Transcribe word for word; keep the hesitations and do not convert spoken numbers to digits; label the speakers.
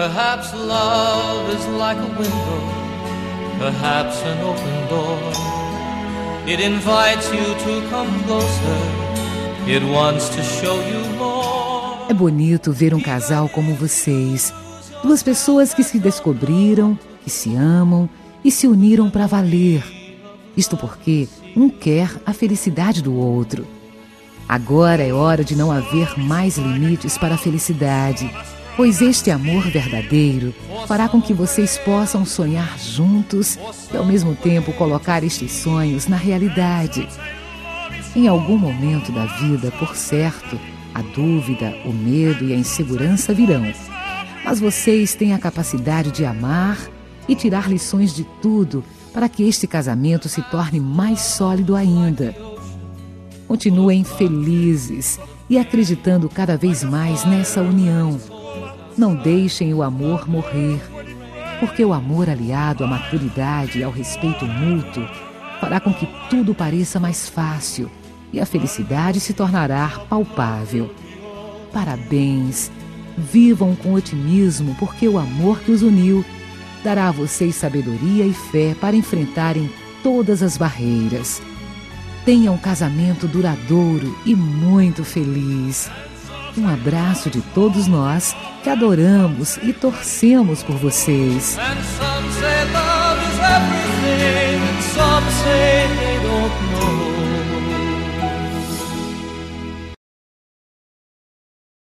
Speaker 1: Perhaps love is like a window, perhaps an open door. It invites you to come closer, it wants to show you more.
Speaker 2: É bonito ver um casal como vocês, duas pessoas que se descobriram, que se amam e se uniram para valer. Isto porque um quer a felicidade do outro. Agora é hora de não haver mais limites para a felicidade, pois este amor verdadeiro fará com que vocês possam sonhar juntos e ao mesmo tempo colocar estes sonhos na realidade. Em algum momento da vida, por certo, a dúvida, o medo e a insegurança virão. Mas vocês têm a capacidade de amar e tirar lições de tudo para que este casamento se torne mais sólido ainda. Continuem felizes e acreditando cada vez mais nessa união. Não deixem o amor morrer, porque o amor aliado à maturidade e ao respeito mútuo fará com que tudo pareça mais fácil e a felicidade se tornará palpável. Parabéns! Vivam com otimismo, porque o amor que os uniu dará a vocês sabedoria e fé para enfrentarem todas as barreiras. Tenham um casamento duradouro e muito feliz. Um abraço de todos nós que adoramos e torcemos por vocês.
Speaker 1: And some say love is everything, and some say they don't